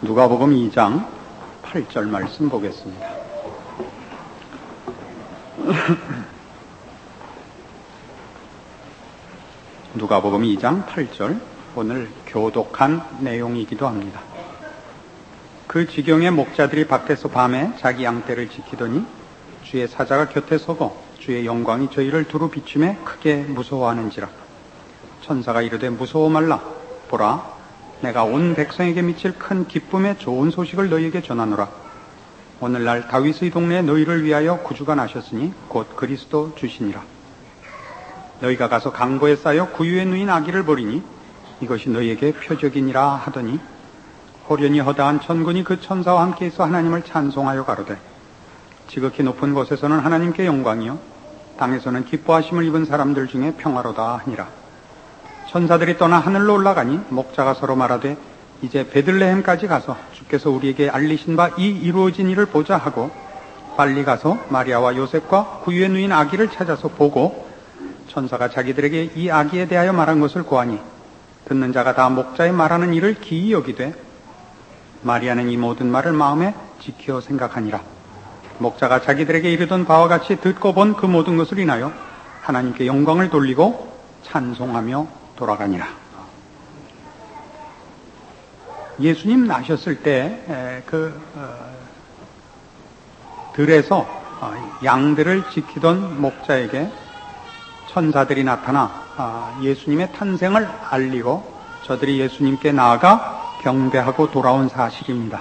누가복음 2장 8절 말씀 보겠습니다. 누가복음 2장 8절, 오늘 교독한 내용이기도 합니다. 그 지경에 목자들이 밖에서 밤에 자기 양떼를 지키더니 주의 사자가 곁에 서고 주의 영광이 저희를 두루 비추매 크게 무서워하는지라. 천사가 이르되 무서워 말라. 보라, 내가 온 백성에게 미칠 큰 기쁨의 좋은 소식을 너희에게 전하노라. 오늘날 다윗의 동네에 너희를 위하여 구주가 나셨으니 곧 그리스도 주시니라. 너희가 가서 강보에 쌓여 구유에 누인 아기를 보리니 이것이 너희에게 표적이니라 하더니 호련히 허다한 천군이 그 천사와 함께 있어 하나님을 찬송하여 가로되 지극히 높은 곳에서는 하나님께 영광이요 땅에서는 기뻐하심을 입은 사람들 중에 평화로다 하니라. 천사들이 떠나 하늘로 올라가니 목자가 서로 말하되 이제 베들레헴까지 가서 주께서 우리에게 알리신 바 이 이루어진 일을 보자 하고 빨리 가서 마리아와 요셉과 구유에 누인 아기를 찾아서 보고 천사가 자기들에게 이 아기에 대하여 말한 것을 고하니 듣는 자가 다 목자의 말하는 일을 기이 여기되 마리아는 이 모든 말을 마음에 지켜 생각하니라. 목자가 자기들에게 이르던 바와 같이 듣고 본 그 모든 것을 인하여 하나님께 영광을 돌리고 찬송하며 돌아가니라. 예수님 나셨을 때 들에서 양들을 지키던 목자에게 천사들이 나타나 예수님의 탄생을 알리고 저들이 예수님께 나아가 경배하고 돌아온 사실입니다.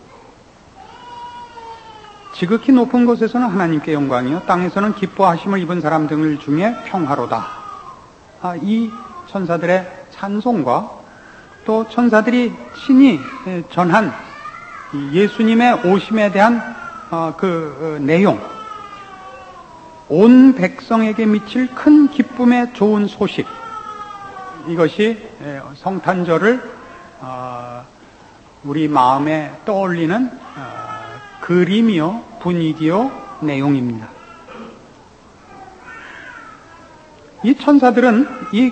지극히 높은 곳에서는 하나님께 영광이요 땅에서는 기뻐하심을 입은 사람들 중에 평화로다. 이 천사들의 찬송과 또 천사들이 친히 전한 예수님의 오심에 대한 그 내용, 온 백성에게 미칠 큰 기쁨의 좋은 소식, 이것이 성탄절을 우리 마음에 떠올리는 그림이요 분위기요 내용입니다. 이 천사들은 이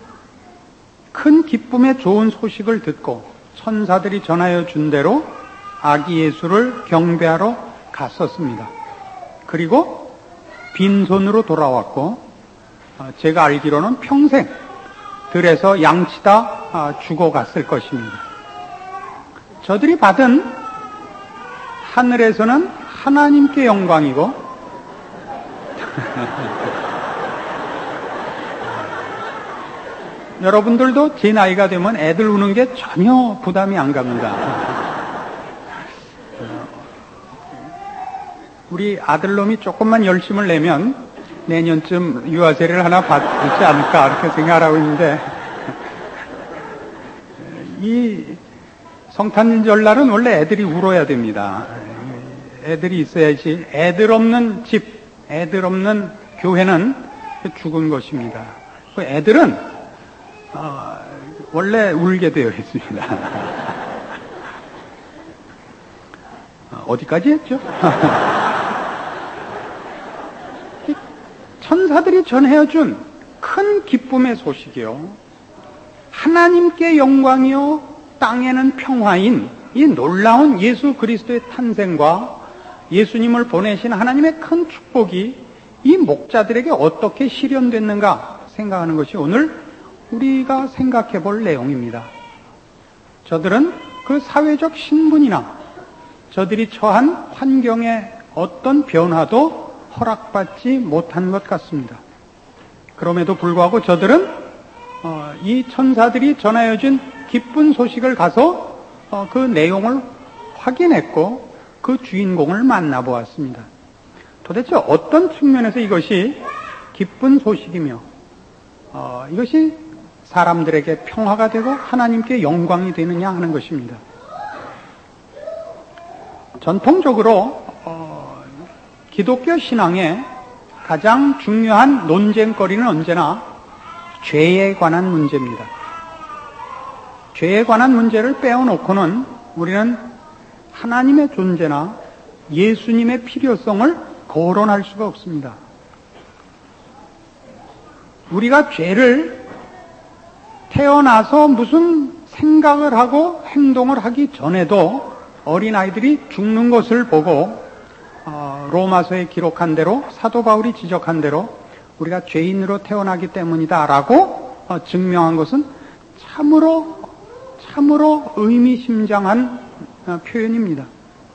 큰 기쁨의 좋은 소식을 듣고 천사들이 전하여 준 대로 아기 예수를 경배하러 갔었습니다. 그리고 빈손으로 돌아왔고 제가 알기로는 평생 들에서 양치다 죽어갔을 것입니다. 저들이 받은 하늘에서는 하나님께 영광이고 여러분들도 제 나이가 되면 애들 우는 게 전혀 부담이 안 갑니다. 우리 아들놈이 조금만 열심을 내면 내년쯤 유아세례를 하나 받지 않을까 이렇게 생각하고 있는데 이 성탄절날은 원래 애들이 울어야 됩니다. 애들이 있어야지. 애들 없는 집, 애들 없는 교회는 죽은 것입니다. 그 애들은 원래 울게 되어 있습니다. 어디까지 했죠? 천사들이 전해준 큰 기쁨의 소식이요 하나님께 영광이요 땅에는 평화인 이 놀라운 예수 그리스도의 탄생과 예수님을 보내신 하나님의 큰 축복이 이 목자들에게 어떻게 실현됐는가 생각하는 것이 오늘 우리가 생각해 볼 내용입니다. 저들은 그 사회적 신분이나 저들이 처한 환경의 어떤 변화도 허락받지 못한 것 같습니다. 그럼에도 불구하고 저들은 이 천사들이 전하여준 기쁜 소식을 가서 그 내용을 확인했고 그 주인공을 만나보았습니다. 도대체 어떤 측면에서 이것이 기쁜 소식이며 이것이 사람들에게 평화가 되고 하나님께 영광이 되느냐 하는 것입니다. 전통적으로 기독교 신앙의 가장 중요한 논쟁거리는 언제나 죄에 관한 문제입니다. 죄에 관한 문제를 빼어놓고는 우리는 하나님의 존재나 예수님의 필요성을 거론할 수가 없습니다. 우리가 죄를 태어나서 무슨 생각을 하고 행동을 하기 전에도 어린아이들이 죽는 것을 보고 로마서에 기록한 대로, 사도 바울이 지적한 대로 우리가 죄인으로 태어나기 때문이다라고 증명한 것은 참으로 의미심장한 표현입니다.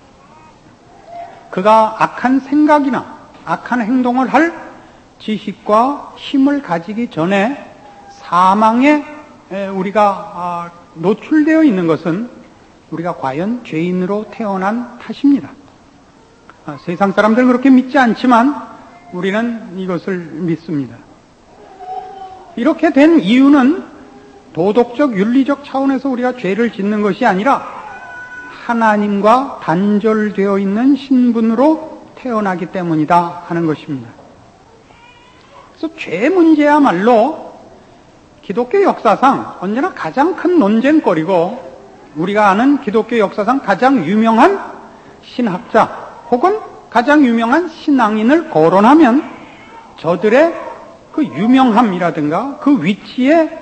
그가 악한 생각이나 악한 행동을 할 지식과 힘을 가지기 전에 사망에 우리가 노출되어 있는 것은 우리가 과연 죄인으로 태어난 탓입니다. 세상 사람들은 그렇게 믿지 않지만 우리는 이것을 믿습니다. 이렇게 된 이유는 도덕적, 윤리적 차원에서 우리가 죄를 짓는 것이 아니라 하나님과 단절되어 있는 신분으로 태어나기 때문이다 하는 것입니다. 그래서 죄 문제야말로 기독교 역사상 언제나 가장 큰 논쟁거리고, 우리가 아는 기독교 역사상 가장 유명한 신학자 혹은 가장 유명한 신앙인을 거론하면 저들의 그 유명함이라든가 그 위치의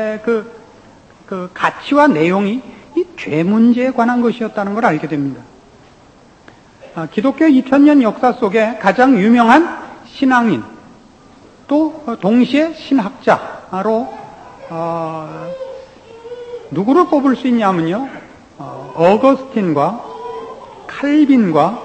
그 가치와 내용이 이 죄 문제에 관한 것이었다는 걸 알게 됩니다. 기독교 2000년 역사 속에 가장 유명한 신앙인, 또 동시에 신학자로 누구를 꼽을 수 있냐면요, 어거스틴과 칼빈과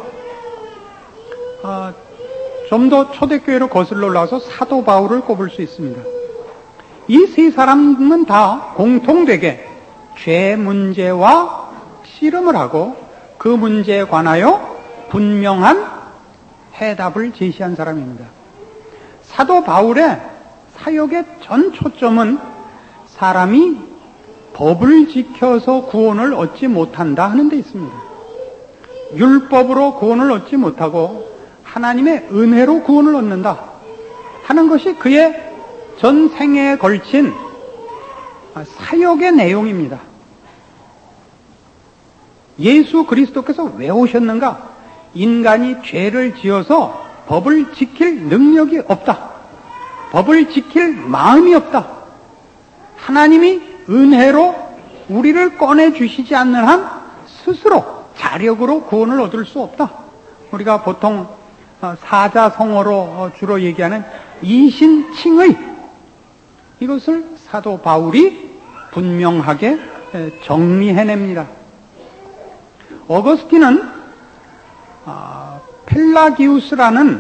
좀 더 초대교회로 거슬러 올라와서 사도 바울을 꼽을 수 있습니다. 이 세 사람은 다 공통되게 죄 문제와 씨름을 하고 그 문제에 관하여 분명한 해답을 제시한 사람입니다. 사도 바울의 사역의 전 초점은 사람이 법을 지켜서 구원을 얻지 못한다 하는 데 있습니다. 율법으로 구원을 얻지 못하고 하나님의 은혜로 구원을 얻는다 하는 것이 그의 전 생애에 걸친 사역의 내용입니다. 예수 그리스도께서 왜 오셨는가? 인간이 죄를 지어서 법을 지킬 능력이 없다. 법을 지킬 마음이 없다. 하나님이 은혜로 우리를 꺼내주시지 않는 한 스스로 자력으로 구원을 얻을 수 없다. 우리가 보통 사자성어로 주로 얘기하는 이신칭의, 이것을 사도 바울이 분명하게 정리해냅니다. 어거스틴은 펠라기우스라는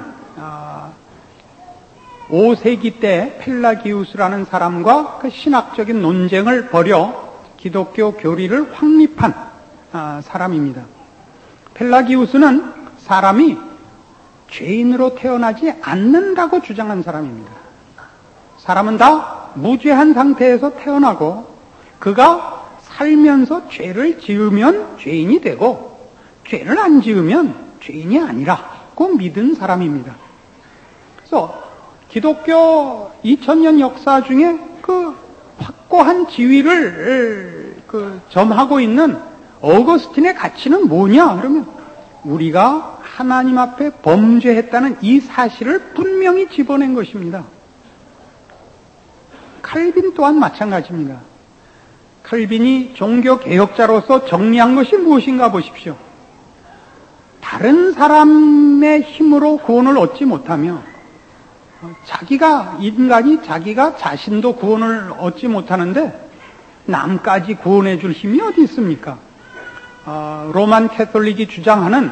5세기 때 펠라기우스라는 사람과 그 신학적인 논쟁을 벌여 기독교 교리를 확립한 사람입니다. 펠라기우스는 사람이 죄인으로 태어나지 않는다고 주장한 사람입니다. 사람은 다 무죄한 상태에서 태어나고 그가 살면서 죄를 지으면 죄인이 되고 죄를 안 지으면 죄인이 아니라고 믿은 사람입니다. 그래서 기독교 2000년 역사 중에 그 확고한 지위를 점하고 있는 어거스틴의 가치는 뭐냐? 그러면 우리가 하나님 앞에 범죄했다는 이 사실을 분명히 집어낸 것입니다. 칼빈 또한 마찬가지입니다. 칼빈이 종교개혁자로서 정리한 것이 무엇인가 보십시오. 다른 사람의 힘으로 구원을 얻지 못하며 인간이 자기가 자신도 구원을 얻지 못하는데 남까지 구원해 줄 힘이 어디 있습니까? 로만 캐톨릭이 주장하는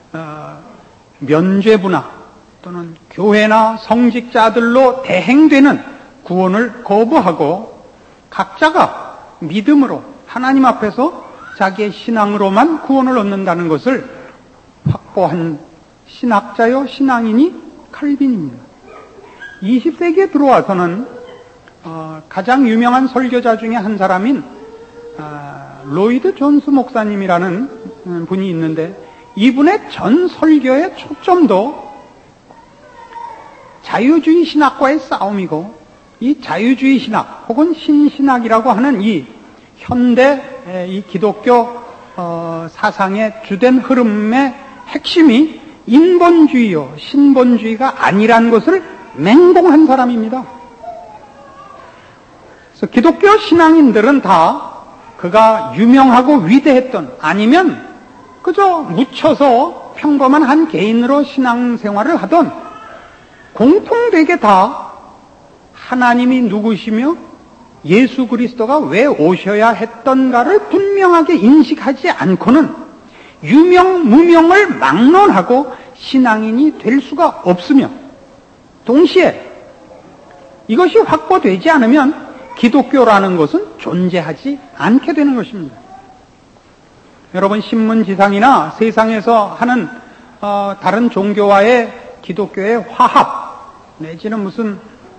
면죄부나 또는 교회나 성직자들로 대행되는 구원을 거부하고 각자가 믿음으로 하나님 앞에서 자기의 신앙으로만 구원을 얻는다는 것을 확보한 신학자요 신앙인이 칼빈입니다. 20세기에 들어와서는 가장 유명한 설교자 중에 한 사람인 로이드 존스 목사님이라는 분이 있는데, 이분의 전 설교의 초점도 자유주의 신학과의 싸움이고, 이 자유주의 신학 혹은 신신학이라고 하는 이 현대 이 기독교 사상의 주된 흐름의 핵심이 인본주의요 신본주의가 아니란 것을 맹공한 사람입니다. 그래서 기독교 신앙인들은 다 그가 유명하고 위대했던, 아니면 그저 묻혀서 평범한 한 개인으로 신앙생활을 하던, 공통되게 다 하나님이 누구시며 예수 그리스도가 왜 오셔야 했던가를 분명하게 인식하지 않고는 유명, 무명을 막론하고 신앙인이 될 수가 없으며, 동시에 이것이 확보되지 않으면 기독교라는 것은 존재하지 않게 되는 것입니다. 여러분, 신문지상이나 세상에서 하는 다른 종교와의 기독교의 화합 내지는 무슨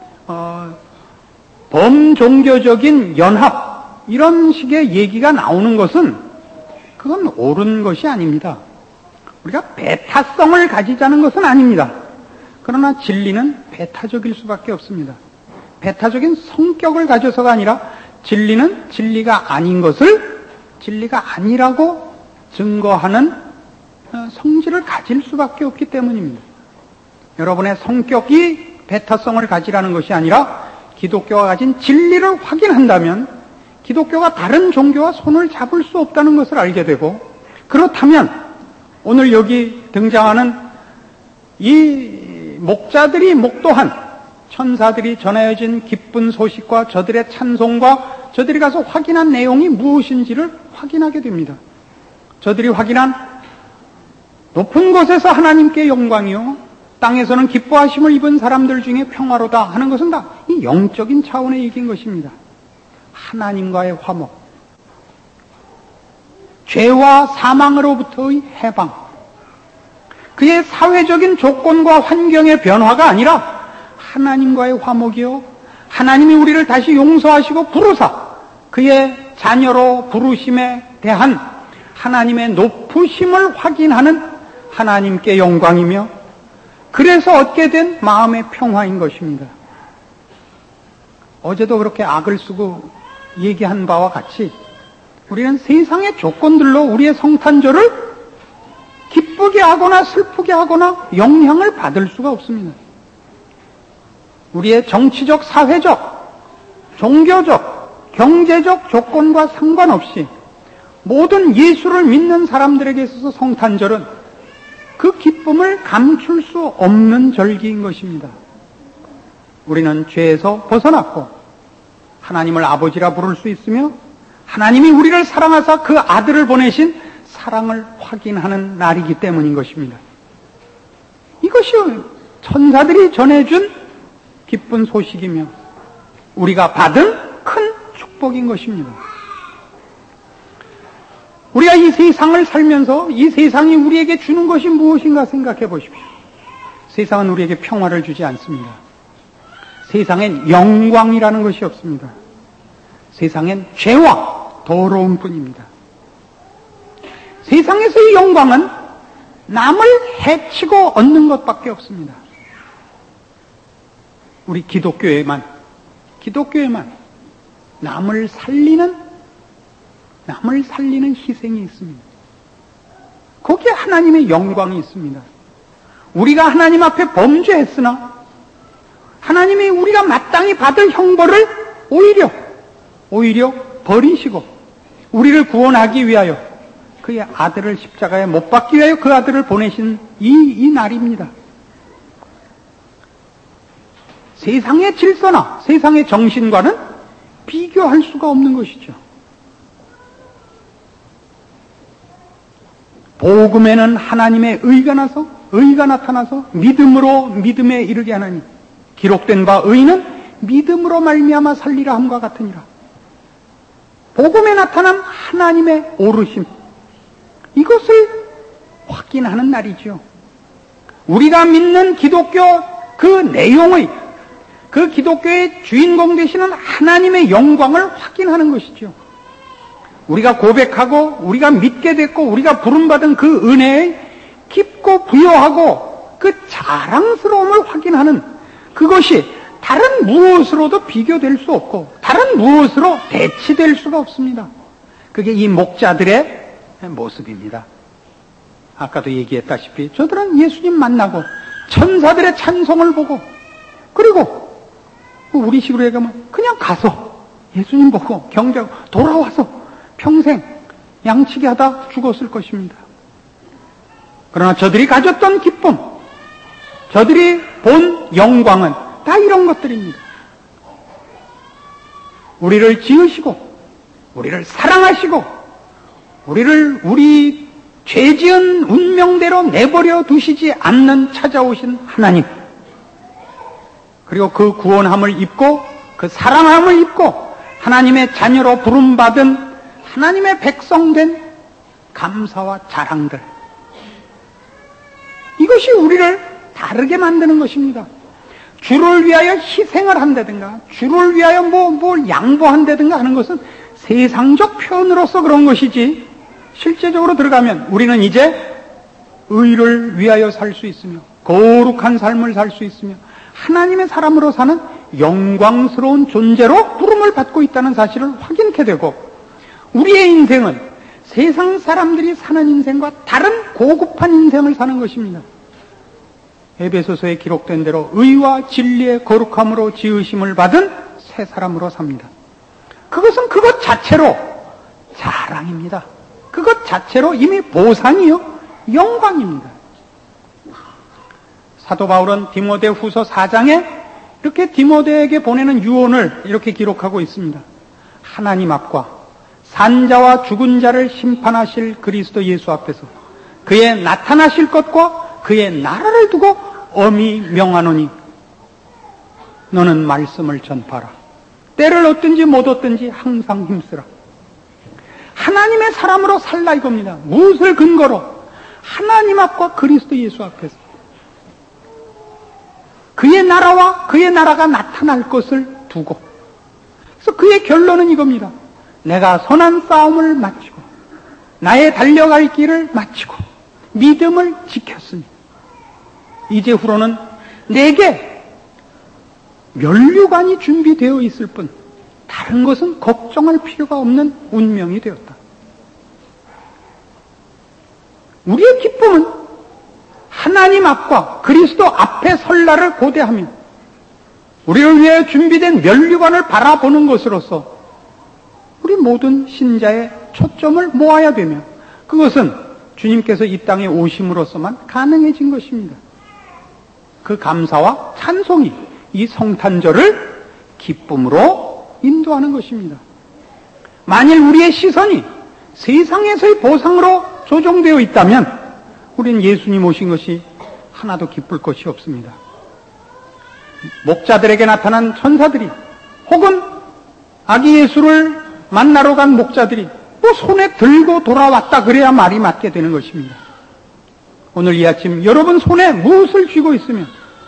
범종교적인 연합, 이런 식의 얘기가 나오는 것은 그건 옳은 것이 아닙니다. 우리가 배타성을 가지자는 것은 아닙니다. 그러나 진리는 배타적일 수밖에 없습니다. 배타적인 성격을 가져서가 아니라 진리는 진리가 아닌 것을 진리가 아니라고 증거하는 성질을 가질 수밖에 없기 때문입니다. 여러분의 성격이 배타성을 가지라는 것이 아니라 기독교가 가진 진리를 확인한다면 기독교가 다른 종교와 손을 잡을 수 없다는 것을 알게 되고, 그렇다면 오늘 여기 등장하는 이 목자들이 목도한 천사들이 전하여진 기쁜 소식과 저들의 찬송과 저들이 가서 확인한 내용이 무엇인지를 확인하게 됩니다. 저들이 확인한 높은 곳에서 하나님께 영광이요, 땅에서는 기뻐하심을 입은 사람들 중에 평화로다 하는 것은 다 이 영적인 차원의 얘기인 것입니다. 하나님과의 화목, 죄와 사망으로부터의 해방, 그의 사회적인 조건과 환경의 변화가 아니라 하나님과의 화목이요, 하나님이 우리를 다시 용서하시고 부르사 그의 자녀로 부르심에 대한 하나님의 높으심을 확인하는 하나님께 영광이며, 그래서 얻게 된 마음의 평화인 것입니다. 어제도 그렇게 악을 쓰고 얘기한 바와 같이 우리는 세상의 조건들로 우리의 성탄절을 기쁘게 하거나 슬프게 하거나 영향을 받을 수가 없습니다. 우리의 정치적, 사회적, 종교적, 경제적 조건과 상관없이 모든 예수를 믿는 사람들에게 있어서 성탄절은 그 기쁨을 감출 수 없는 절기인 것입니다. 우리는 죄에서 벗어났고 하나님을 아버지라 부를 수 있으며 하나님이 우리를 사랑하사 그 아들을 보내신 사랑을 확인하는 날이기 때문인 것입니다. 이것이 천사들이 전해준 기쁜 소식이며 우리가 받은 큰 축복인 것입니다. 우리가 이 세상을 살면서 이 세상이 우리에게 주는 것이 무엇인가 생각해 보십시오. 세상은 우리에게 평화를 주지 않습니다. 세상엔 영광이라는 것이 없습니다. 세상엔 죄와 더러움 뿐입니다. 세상에서의 영광은 남을 해치고 얻는 것밖에 없습니다. 우리 기독교에만 남을 살리는 희생이 있습니다. 거기에 하나님의 영광이 있습니다. 우리가 하나님 앞에 범죄했으나 하나님이 우리가 마땅히 받을 형벌을 오히려 버리시고 우리를 구원하기 위하여 그의 아들을 십자가에 못 박기 위하여 그 아들을 보내신 이 날입니다. 세상의 질서나 세상의 정신과는 비교할 수가 없는 것이죠. 복음에는 하나님의 의가 나타나서 믿음으로 믿음에 이르게 하나니 기록된 바 의는 믿음으로 말미암아 살리라 함과 같으니라. 복음에 나타난 하나님의 오르심, 이것을 확인하는 날이죠. 우리가 믿는 기독교 그 내용의, 그 기독교의 주인공 되시는 하나님의 영광을 확인하는 것이죠. 우리가 고백하고 우리가 믿게 됐고 우리가 부름받은 그 은혜의 깊고 부여하고 그 자랑스러움을 확인하는 그것이 다른 무엇으로도 비교될 수 없고 다른 무엇으로 대치될 수가 없습니다. 그게 이 목자들의 모습입니다. 아까도 얘기했다시피 저들은 예수님 만나고 천사들의 찬송을 보고 그리고 우리 식으로 얘기하면 그냥 가서 예수님 보고 경배하고 돌아와서 평생 양치기 하다 죽었을 것입니다. 그러나 저들이 가졌던 기쁨, 저들이 본 영광은 다 이런 것들입니다. 우리를 지으시고 우리를 사랑하시고 우리를 우리 죄지은 운명대로 내버려 두시지 않는 찾아오신 하나님, 그리고 그 구원함을 입고 그 사랑함을 입고 하나님의 자녀로 부름받은 하나님의 백성된 감사와 자랑들, 이것이 우리를 다르게 만드는 것입니다. 주를 위하여 희생을 한다든가 주를 위하여 뭘 양보한다든가 하는 것은 세상적 표현으로서 그런 것이지, 실제적으로 들어가면 우리는 이제 의를 위하여 살 수 있으며 거룩한 삶을 살 수 있으며 하나님의 사람으로 사는 영광스러운 존재로 부름을 받고 있다는 사실을 확인케 되고, 우리의 인생은 세상 사람들이 사는 인생과 다른 고급한 인생을 사는 것입니다. 에베소서에 기록된 대로 의와 진리의 거룩함으로 지으심을 받은 새 사람으로 삽니다. 그것은 그것 자체로 자랑입니다. 그것 자체로 이미 보상이요 영광입니다. 사도 바울은 디모데 후서 4장에 이렇게 디모데에게 보내는 유언을 이렇게 기록하고 있습니다. 하나님 앞과 산자와 죽은 자를 심판하실 그리스도 예수 앞에서 그의 나타나실 것과 그의 나라를 두고 엄히 명하노니 너는 말씀을 전파하라. 때를 얻든지 못 얻든지 항상 힘쓰라. 하나님의 사람으로 살라 이겁니다. 무엇을 근거로? 하나님 앞과 그리스도 예수 앞에서 그의 나라와 그의 나라가 나타날 것을 두고, 그래서 그의 결론은 이겁니다. 내가 선한 싸움을 마치고 나의 달려갈 길을 마치고 믿음을 지켰으니 이제후로는 내게 면류관이 준비되어 있을 뿐 다른 것은 걱정할 필요가 없는 운명이 되었다. 우리의 기쁨은 하나님 앞과 그리스도 앞에 설날을 고대하며 우리를 위해 준비된 면류관을 바라보는 것으로서 우리 모든 신자의 초점을 모아야 되며, 그것은 주님께서 이 땅에 오심으로서만 가능해진 것입니다. 그 감사와 찬송이 이 성탄절을 기쁨으로 인도하는 것입니다. 만일 우리의 시선이 세상에서의 보상으로 조정되어 있다면 우리는 예수님 오신 것이 하나도 기쁠 것이 없습니다. 목자들에게 나타난 천사들이 혹은 아기 예수를 만나러 간 목자들이 뭐 손에 들고 돌아왔다 그래야 말이 맞게 되는 것입니다. 오늘 이 아침 여러분 손에 무엇을 쥐고 있으면,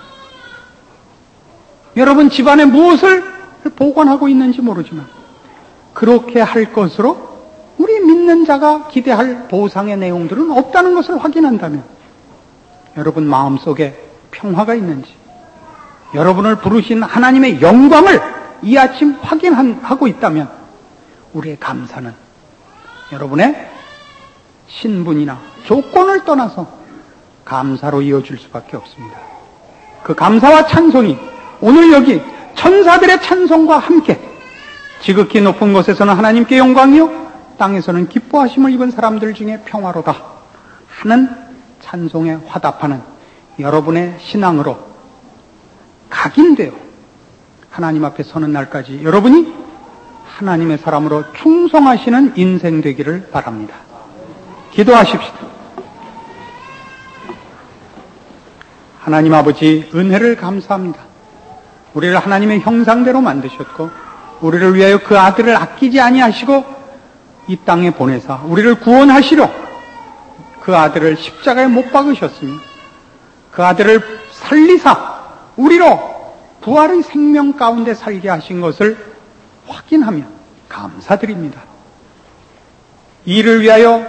여러분 집안에 무엇을 보관하고 있는지 모르지만 그렇게 할 것으로 우리 믿는 자가 기대할 보상의 내용들은 없다는 것을 확인한다면, 여러분 마음속에 평화가 있는지, 여러분을 부르신 하나님의 영광을 이 아침 확인하고 있다면 우리의 감사는 여러분의 신분이나 조건을 떠나서 감사로 이어질 수밖에 없습니다. 그 감사와 찬송이 오늘 여기 천사들의 찬송과 함께 지극히 높은 곳에서는 하나님께 영광이요 땅에서는 기뻐하심을 입은 사람들 중에 평화로다 하는 찬송에 화답하는 여러분의 신앙으로 각인되어 하나님 앞에 서는 날까지 여러분이 하나님의 사람으로 충성하시는 인생 되기를 바랍니다. 기도하십시다. 하나님 아버지, 은혜를 감사합니다. 우리를 하나님의 형상대로 만드셨고 우리를 위하여 그 아들을 아끼지 아니하시고 이 땅에 보내사 우리를 구원하시려 그 아들을 십자가에 못 박으셨으며 그 아들을 살리사 우리로 부활의 생명 가운데 살게 하신 것을 확인하며 감사드립니다. 이를 위하여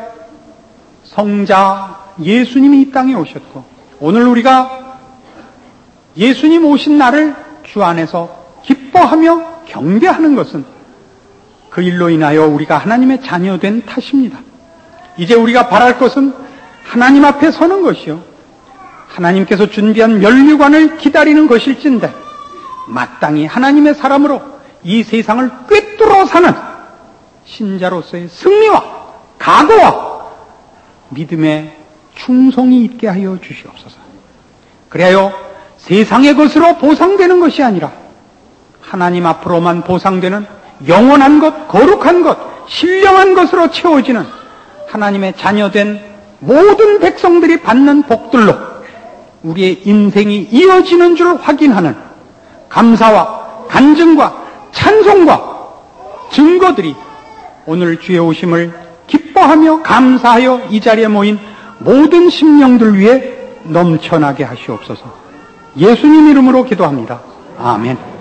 성자 예수님이 이 땅에 오셨고 오늘 우리가 예수님 오신 날을 주 안에서 기뻐하며 경배하는 것은 그 일로 인하여 우리가 하나님의 자녀된 탓입니다. 이제 우리가 바랄 것은 하나님 앞에 서는 것이요 하나님께서 준비한 면류관을 기다리는 것일진데 마땅히 하나님의 사람으로 이 세상을 꿰뚫어 사는 신자로서의 승리와 각오와 믿음의 충성이 있게 하여 주시옵소서. 그래야 세상의 것으로 보상되는 것이 아니라 하나님 앞으로만 보상되는 영원한 것, 거룩한 것, 신령한 것으로 채워지는 하나님의 자녀된 모든 백성들이 받는 복들로 우리의 인생이 이어지는 줄 확인하는 감사와 간증과 찬송과 증거들이 오늘 주의 오심을 기뻐하며 감사하여 이 자리에 모인 모든 심령들 위해 넘쳐나게 하시옵소서. 예수님 이름으로 기도합니다. 아멘.